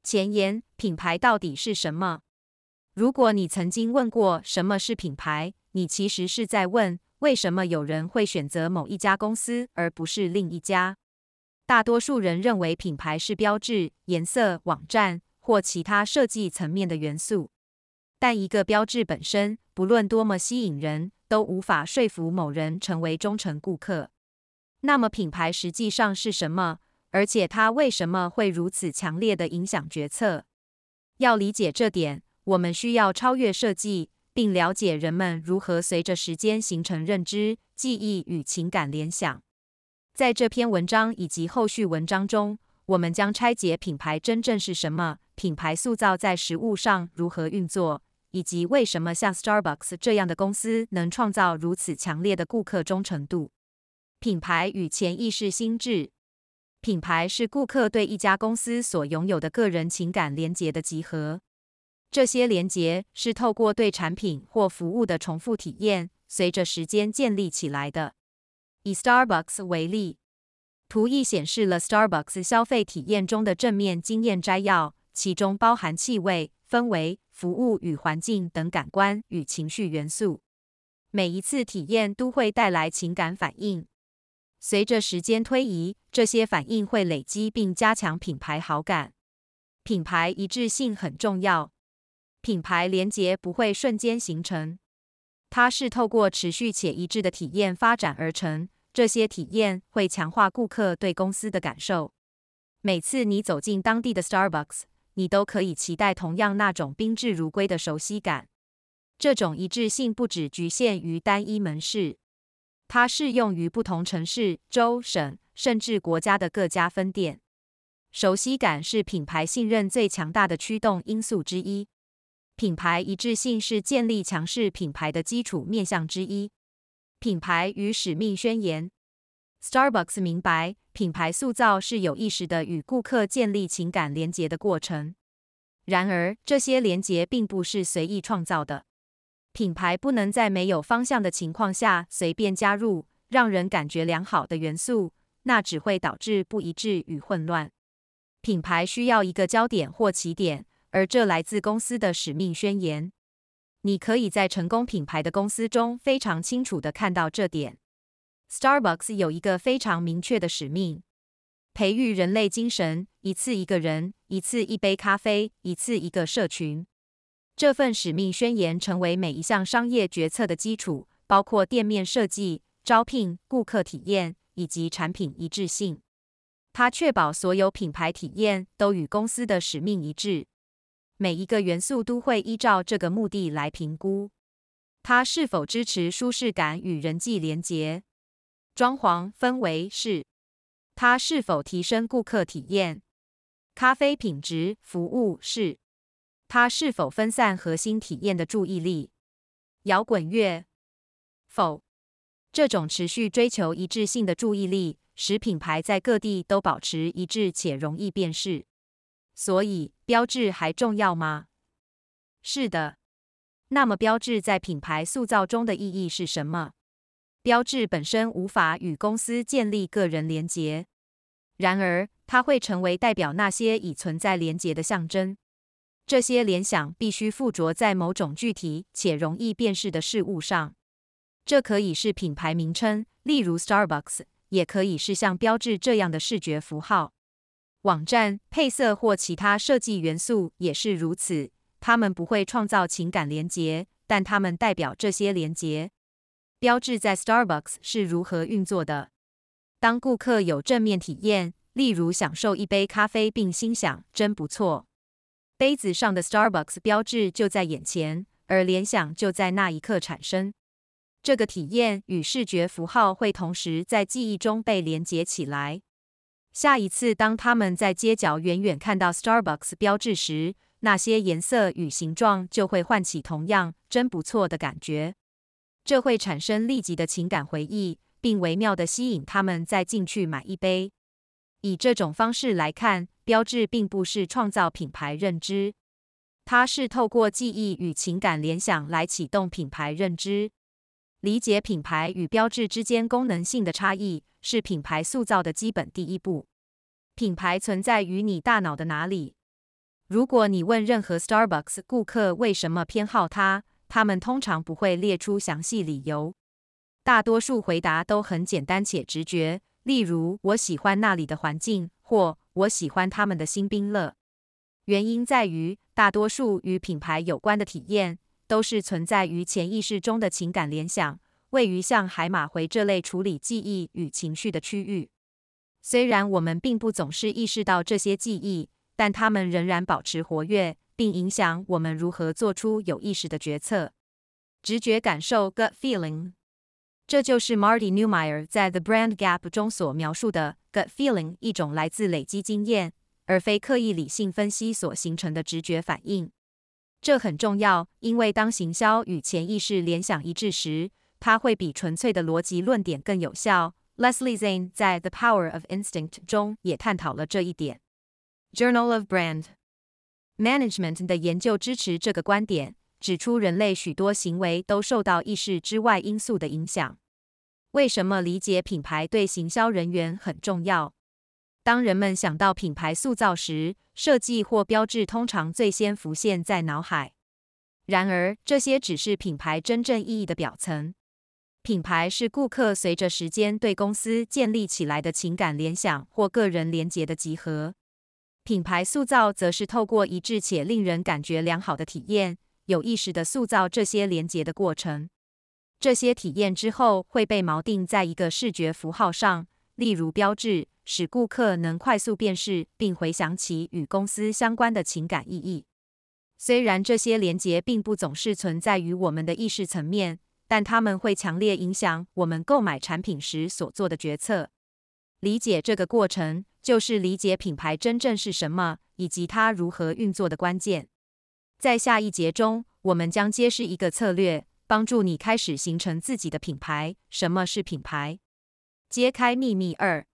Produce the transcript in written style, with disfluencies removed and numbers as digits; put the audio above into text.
前言：品牌到底是什么？如果你曾经问过什么是品牌，你其实是在问为什么有人会选择某一家公司而不是另一家。大多数人认为品牌是标志、颜色、网站或其他设计层面的元素，但一个标志本身，不论多么吸引人，都无法说服某人成为忠诚顾客。那么品牌实际上是什么？而且它为什么会如此强烈地影响决策？要理解这点，我们需要超越设计，并了解人们如何随着时间形成认知、记忆与情感联想。在这篇文章以及后续文章中，我们将拆解品牌真正是什么，品牌塑造在实务上如何运作，以及为什么像 Starbucks 这样的公司能创造如此强烈的顾客忠诚度。品牌与潜意识心智。品牌是顾客对一家公司所拥有的个人情感连结的集合。这些连结是透过对产品或服务的重复体验，随着时间建立起来的。以 Starbucks 为例，图意显示了 Starbucks 消费体验中的正面经验摘要，其中包含气味、氛围、服务与环境等感官与情绪元素。每一次体验都会带来情感反应。随着时间推移，这些反应会累积并加强品牌好感。品牌一致性很重要。品牌连结不会瞬间形成，它是透过持续且一致的体验发展而成。这些体验会强化顾客对公司的感受。每次你走进当地的 Starbucks， 你都可以期待同样那种宾至如归的熟悉感。这种一致性不只局限于单一门市。它适用于不同城市、州、省，甚至国家的各家分店。熟悉感是品牌信任最强大的驱动因素之一。品牌一致性是建立强势品牌的基础面向之一。品牌与使命宣言。Starbucks 明白，品牌塑造是有意识地与顾客建立情感连结的过程。然而，这些连结并不是随意创造的。品牌不能在没有方向的情况下随便加入让人感觉良好的元素，那只会导致不一致与混乱。品牌需要一个焦点或起点，而这来自公司的使命宣言。你可以在成功品牌的公司中非常清楚地看到这点。Starbucks 有一个非常明确的使命：培育人类精神，一次一个人，一次一杯咖啡，一次一个社群。这份使命宣言成为每一项商业决策的基础，包括店面设计、招聘、顾客体验以及产品一致性。它确保所有品牌体验都与公司的使命一致。每一个元素都会依照这个目的来评估。它是否支持舒适感与人际连结？装潢氛围是。它是否提升顾客体验？咖啡品质服务是。它是否分散核心体验的注意力？摇滚乐否。这种持续追求一致性的注意力，使品牌在各地都保持一致且容易辨识。所以，标志还重要吗？是的。那么标志在品牌塑造中的意义是什么？标志本身无法与公司建立个人连结，然而它会成为代表那些已存在连结的象征。这些联想必须附着在某种具体且容易辨识的事物上。这可以是品牌名称，例如 Starbucks， 也可以是像标志这样的视觉符号。网站、配色或其他设计元素也是如此。它们不会创造情感连结，但它们代表这些连结。标志在 Starbucks 是如何运作的？当顾客有正面体验，例如享受一杯咖啡并心想“真不错”，杯子上的 Starbucks 标志就在眼前，而联想就在那一刻产生。这个体验与视觉符号会同时在记忆中被连结起来。下一次当他们在街角远远看到 Starbucks 标志时，那些颜色与形状就会唤起同样“真不错”的感觉。这会产生立即的情感回忆，并微妙地吸引他们再进去买一杯。以这种方式来看，标志并不是创造品牌认知，它是透过记忆与情感联想来启动品牌认知。理解品牌与标志之间功能性的差异，是品牌塑造的基本第一步。品牌存在于你大脑的哪里？ 如果你问任何 Starbucks 顾客为什么偏好它，他们通常不会列出详细理由。大多数回答都很简单且直觉，例如“我喜欢那里的环境”或“我喜欢他们的新冰乐”。原因在于，大多数与品牌有关的体验都是存在于潜意识中的情感联想，位于像海马回这类处理记忆与情绪的区域。虽然我们并不总是意识到这些记忆，但它们仍然保持活跃，并影响我们如何做出有意识的决策。直觉感受 （gut feeling）， 这就是 Marty Neumeier 在《The Brand Gap》中所描述的 gut feeling， 一种来自累积经验，而非刻意理性分析所形成的直觉反应。这很重要，因为当行销与潜意识联想一致时，它会比纯粹的逻辑论点更有效。Leslie Zane 在《The Power of Instinct》中也探讨了这一点。Journal of Brand Management 的研究支持这个观点，指出人类许多行为都受到意识之外因素的影响。为什么理解品牌对行销人员很重要？当人们想到品牌塑造时，设计或标志通常最先浮现在脑海。然而，这些只是品牌真正意义的表层。品牌是顾客随着时间对公司建立起来的情感联想或个人连结的集合。品牌塑造则是透过一致且令人感觉良好的体验，有意识地塑造这些连结的过程。这些体验之后会被锚定在一个视觉符号上，例如标志，使顾客能快速辨识并回想起与公司相关的情感意义。虽然这些连结并不总是存在于我们的意识层面，但它们会强烈影响我们购买产品时所做的决策。理解这个过程，就是理解品牌真正是什么，以及它如何运作的关键。在下一节中，我们将揭示一个策略，帮助你开始形成自己的品牌。什么是品牌？揭开秘密2。